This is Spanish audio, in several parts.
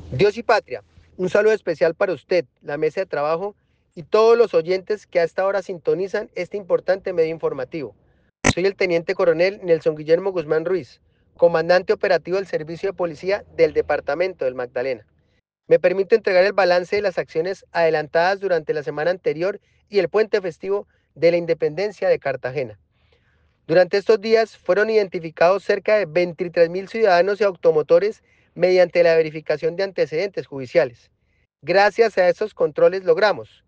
Dios y Patria, un saludo especial para usted, la mesa de trabajo y todos los oyentes que a esta hora sintonizan este importante medio informativo. Soy el teniente coronel Nelson Guillermo Guzmán Ruiz, comandante operativo del Servicio de Policía del Departamento del Magdalena. Me permito entregar el balance de las acciones adelantadas durante la semana anterior y el puente festivo de la Independencia de Cartagena. Durante estos días fueron identificados cerca de 23.000 ciudadanos y automotores mediante la verificación de antecedentes judiciales. Gracias a estos controles logramos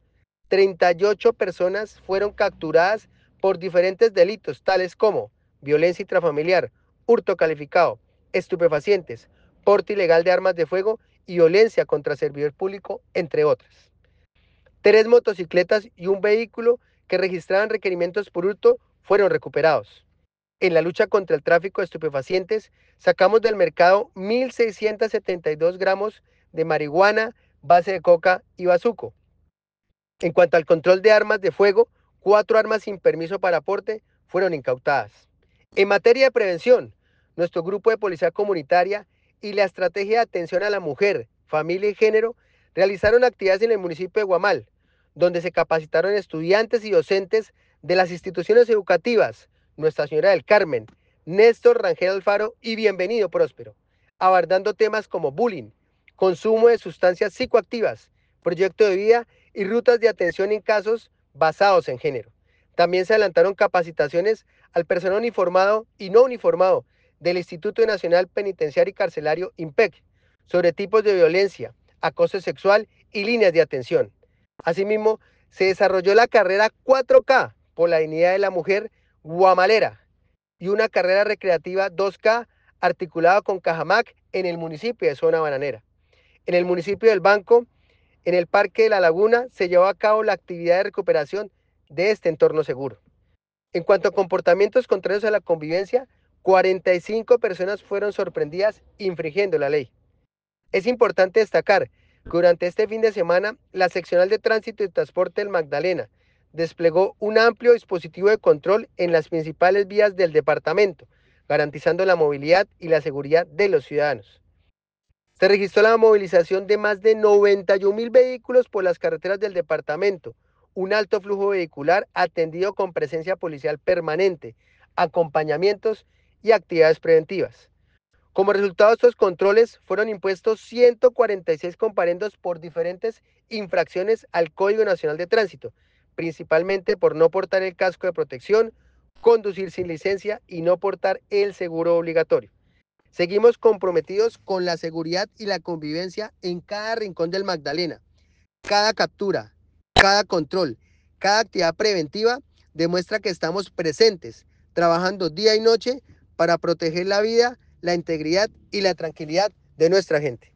38 personas fueron capturadas por diferentes delitos tales como violencia intrafamiliar, hurto calificado, estupefacientes, porte ilegal de armas de fuego y violencia contra servidor público, entre otras. 3 motocicletas y un vehículo que registraban requerimientos por hurto fueron recuperados. En la lucha contra el tráfico de estupefacientes, sacamos del mercado 1.672 gramos de marihuana, base de coca y bazuco. En cuanto al control de armas de fuego, 4 armas sin permiso para aporte fueron incautadas. En materia de prevención, nuestro grupo de policía comunitaria y la estrategia de atención a la mujer, familia y género realizaron actividades en el municipio de Guamal, donde se capacitaron estudiantes y docentes de las instituciones educativas Nuestra Señora del Carmen, Néstor Rangel Alfaro y Bienvenido Próspero, abordando temas como bullying, consumo de sustancias psicoactivas, proyecto de vida y rutas de atención en casos basados en género. También se adelantaron capacitaciones al personal uniformado y no uniformado del Instituto Nacional Penitenciario y Carcelario IMPEC sobre tipos de violencia, acoso sexual y líneas de atención. Asimismo, se desarrolló la carrera 4K por la dignidad de la mujer guamalera y una carrera recreativa 2K articulada con Cajamac en el municipio de Zona Bananera. En el municipio del Banco, en el Parque de la Laguna, se llevó a cabo la actividad de recuperación de este entorno seguro. En cuanto a comportamientos contrarios a la convivencia, 45 personas fueron sorprendidas infringiendo la ley. Es importante destacar que durante este fin de semana, la Seccional de Tránsito y Transporte del Magdalena desplegó un amplio dispositivo de control en las principales vías del departamento, garantizando la movilidad y la seguridad de los ciudadanos. Se registró la movilización de más de 91.000 vehículos por las carreteras del departamento, un alto flujo vehicular atendido con presencia policial permanente, acompañamientos y actividades preventivas. Como resultado de estos controles, fueron impuestos 146 comparendos por diferentes infracciones al Código Nacional de Tránsito, principalmente por no portar el casco de protección, conducir sin licencia y no portar el seguro obligatorio. Seguimos comprometidos con la seguridad y la convivencia en cada rincón del Magdalena. Cada captura, cada control, cada actividad preventiva demuestra que estamos presentes, trabajando día y noche para proteger la vida, la integridad y la tranquilidad de nuestra gente.